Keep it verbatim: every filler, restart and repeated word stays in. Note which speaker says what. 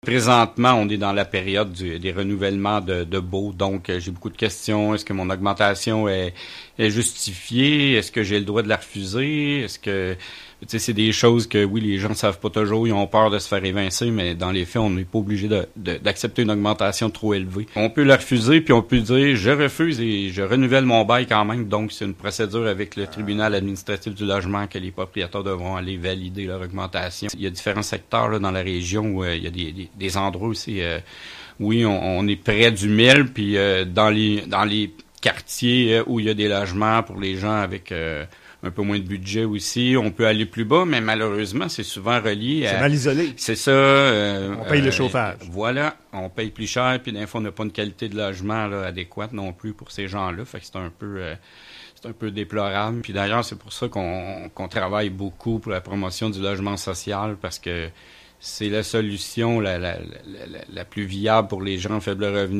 Speaker 1: Présentement, on est dans la période du, des renouvellements de, de baux, donc euh, j'ai beaucoup de questions. Est-ce que mon augmentation est, est justifiée? Est-ce que j'ai le droit de la refuser? Est-ce que, tu sais, c'est des choses que, oui, les gens ne savent pas toujours, ils ont peur de se faire évincer, mais dans les faits, on n'est pas obligé de, de, d'accepter une augmentation trop élevée. On peut la refuser, puis on peut dire, je refuse et je renouvelle mon bail quand même, donc c'est une procédure avec le tribunal administratif du logement que les propriétaires devront aller valider leur augmentation. Il y a différents secteurs là, dans la région où euh, il y a des, des des endroits aussi, euh, oui, on, on est près du mille, puis euh, dans les dans les quartiers euh, où il y a des logements pour les gens avec euh, un peu moins de budget aussi, on peut aller plus bas, mais malheureusement, c'est souvent relié à...
Speaker 2: C'est mal isolé.
Speaker 1: C'est ça. Euh,
Speaker 2: on paye
Speaker 1: euh,
Speaker 2: le chauffage.
Speaker 1: Voilà, on paye plus cher, puis des fois, on n'a pas une qualité de logement là, adéquate non plus pour ces gens-là, fait que c'est un peu... Euh, C'est un peu déplorable. Puis d'ailleurs, c'est pour ça qu'on, qu'on travaille beaucoup pour la promotion du logement social, parce que c'est la solution la, la, la, la plus viable pour les gens à faible revenu.